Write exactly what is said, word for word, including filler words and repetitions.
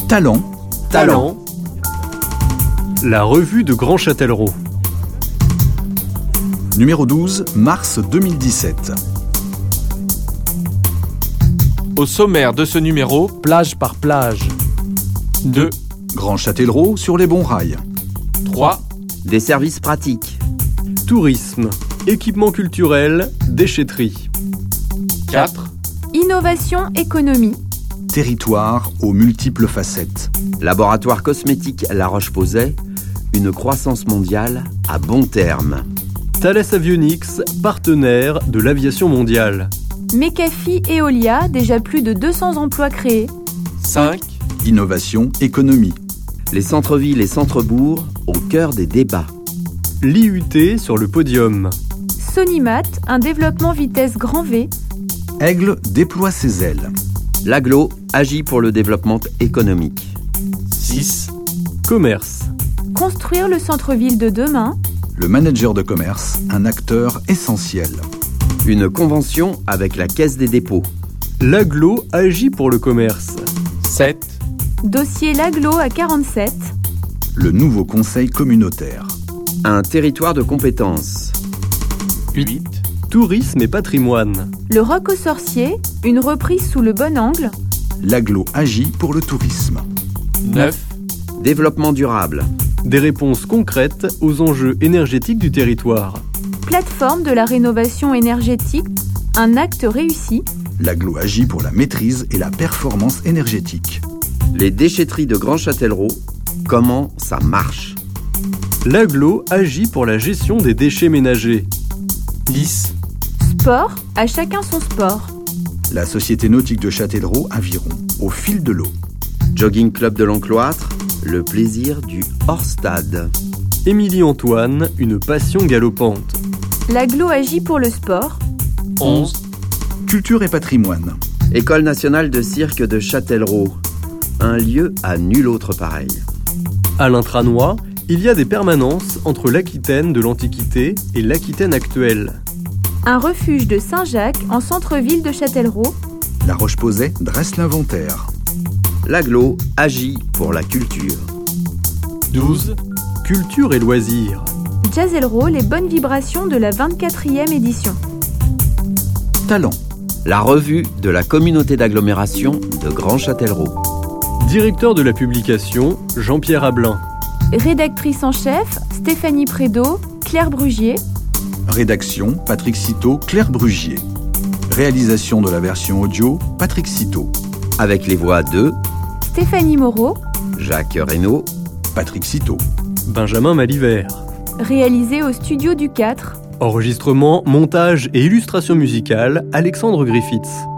Talent. Talent. La revue de Grand Châtellerault. Numéro douze, mars deux mille dix-sept. Au sommaire de ce numéro, Plage par plage. deux. Grand Châtellerault sur les bons rails. trois. Des services pratiques. Tourisme, équipement culturel, déchetterie. quatre. Innovation, économie. Territoire aux multiples facettes. Laboratoire cosmétique La Roche-Posay, une croissance mondiale à bon terme. Thales Avionics, partenaire de l'aviation mondiale. Mecafi Eolia, déjà plus de deux cents emplois créés. cinq. Innovation, économie. Les centres-villes et centres-bourgs au cœur des débats. L'I U T sur le podium. Sonimat, un développement vitesse grand V. Aigle déploie ses ailes. L'Aglo agit pour le développement économique. six. Commerce. Construire le centre-ville de demain. Le manager de commerce, un acteur essentiel. Une convention avec la Caisse des dépôts. L'Aglo agit pour le commerce. sept. Dossier L'Aglo à quarante-sept. Le nouveau conseil communautaire. Un territoire de compétences. huit. Tourisme et patrimoine. Le Roc aux Sorciers, une reprise sous le bon angle. L'Aglo agit pour le tourisme. neuf. Développement durable. Des réponses concrètes aux enjeux énergétiques du territoire. Plateforme de la rénovation énergétique, un acte réussi. L'Aglo agit pour la maîtrise et la performance énergétique. Les déchetteries de Grand Châtellerault, comment ça marche? L'Aglo agit pour la gestion des déchets ménagers. dix. Sport, à chacun son sport. La Société nautique de Châtellerault Aviron, au fil de l'eau. Jogging Club de l'Encloître, le plaisir du hors-stade. Émilie Antoine, une passion galopante. L'Aglo agit pour le sport. onze. Culture et patrimoine. École nationale de cirque de Châtellerault, un lieu à nul autre pareil. À l'Intranois, il y a des permanences entre l'Aquitaine de l'Antiquité et l'Aquitaine actuelle. Un refuge de Saint-Jacques en centre-ville de Châtellerault. La Roche-Posay dresse l'inventaire. L'Aglo agit pour la culture. douze. Culture et loisirs. Jazzelro, les bonnes vibrations de la vingt-quatrième édition. Talent. La revue de la communauté d'agglomération de Grand Châtellerault. Directeur de la publication, Jean-Pierre Ablin. Rédactrice en chef, Stéphanie Prédo, Claire Brugier. Rédaction, Patrick Citeau, Claire Brugier. Réalisation de la version audio, Patrick Citeau. Avec les voix de Stéphanie Moreau. Jacques Reynaud, Patrick Citeau. Benjamin Malivert. Réalisé au studio du quatre. Enregistrement, montage et illustration musicale, Alexandre Griffiths.